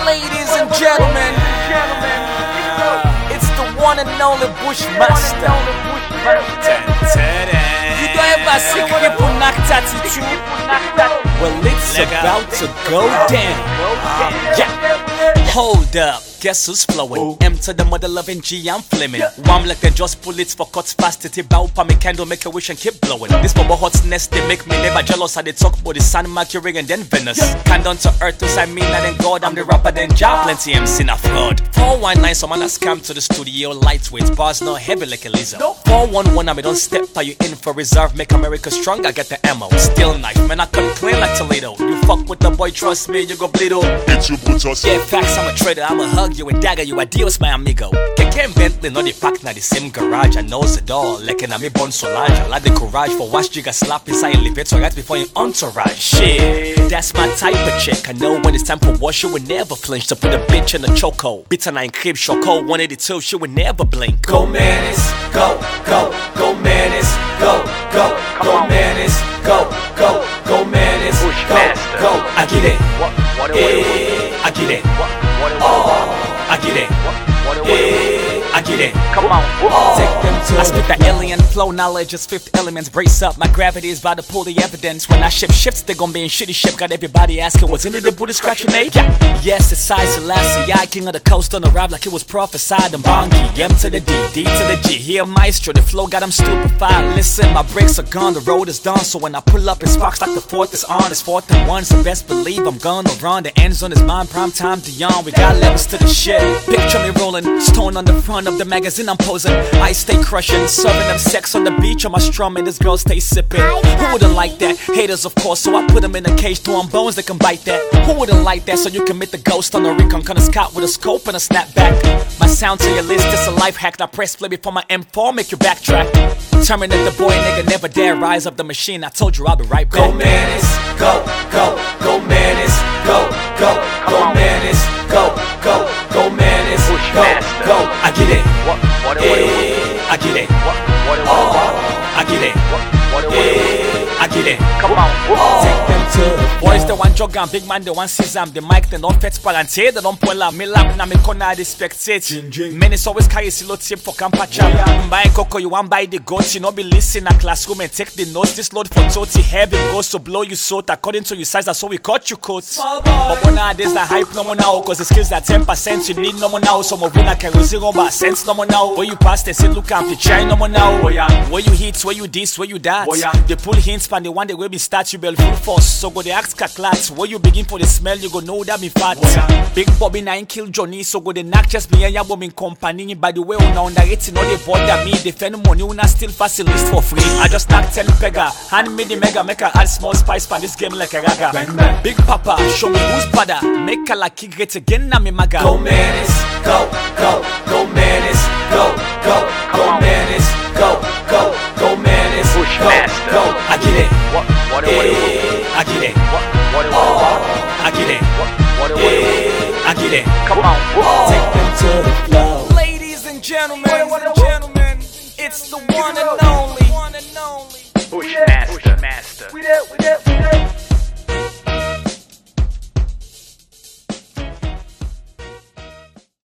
Ladies and gentlemen, it's the one and only Bushmaster. You don't ever see people knock attitude. Well, it's about to go down. Yeah. Hold up. Guess who's flowing? M to the mother loving G, I'm flaming. Wham like they just bullets for cuts fast. It bow pa me candle, make a wish and keep blowing. This bubble hot's nest, they make me never jealous. How they talk about the sun, Mercury and then Venus. Can down to earth, to say me not than God. I'm the rapper, then job plenty MC na fraud. 419, some man a scam to the studio. Lightweight, bars not heavy like a lizard. 411, I don't step by you in for reserve. Make America strong, I get the ammo. Still knife, man, I cut clean like Toledo. You fuck with the boy, trust me, you go bleed out. It's you put us. Yeah, facts, I'm a trader, I'm a hug you and dagger you, adios my amigo. Keke Bentley, no the pack, na the same garage. I knows it all, like an ami bon solage. I like the courage for watch jigga slap inside elevator right before your entourage. Shit, that's my type of chick. I know when it's time for war, she would never flinch. To put a bitch in a chokehold. Bitter 9 crib, choco 182, she would never blink. Go Menace, go, go, go Menace, go, go, go Menace, go, go, go Menace, go, go. I get it, I get it, oh, I get it, I get it. Come on, take them to I spit the alien flow, knowledge is fifth elements. Brace up, my gravity is about to pull the evidence. When I shifts, they gon' be in shitty ship. Got everybody asking what's into the Buddha scratching made. Yeah. Yes, it's size Selassie, I king of the coast on the rap like it was prophesied. I'm Bongi, M to the D, D to the G. Here maestro, the flow got him stupefied. Listen, my brakes are gone, the road is done. So when I pull up, it sparks like the fourth is on. It's 4th and 1, so best believe I'm gonna run. The end zone is mine, prime time Dion. We got levels to the shit. Picture me rolling, stone on the front of the magazine I'm posing. I stay crushing, serving them sex on the beach on my strum and this girl stay sipping. Who wouldn't like that? Haters of course, so I put them in a cage, throwing bones that can bite that. Who wouldn't like that? So you can meet the ghost on the recon, kinda scout with a scope and a snapback. My sound to your list, it's a life hack. I press play before my M4, make you backtrack. Terminate the boy, nigga, never dare rise up the machine. I told you I'll be right back. Go Menace, go, go, go Menace, go, go, go Menace, go, go, go Menace, go, go. I get it, I get it, oh, I get it, I get it. Come on, take them to the boys the one jog and big man the one sesame. The mic the non fet parenté. They don't pull out me lap na me corner the spectate. Menace always carry silo tip for campacha. Buy coco you want buy the goat. You know be listen a classroom and take the notes. This load for 30 heavy goes to blow you salt according to your size. That's how we cut you coats. But nowadays the hype no more now, cause the skills that 10% you need no more now. Some of winner can 0% no more now. Where you pass they say look and you try no more now. Where you hit, where you this, where you that. They pull hints pan the one they will be start you bell full force. So go the axe clats. Where you begin for the smell you go know that me fat. Big Bobby 9 kill Johnny. So go the knock just me and ya bombing company. By the way una underrating all the bother me. Defend money una still facilist for free. I just knock 10 pegger. Hand me the mega make a add small spice pan this game like a raga. Big Papa show me who's better. Make a lucky great again na me maga. Go Menace, go, go, go Menace, go, go, go Menace, go, go, go Menace, go, go. I get it, I get it, oh, I get it, I get it. Come on, take them to the flow. Ladies and gentlemen, it's the one and only Bushmaster. We there.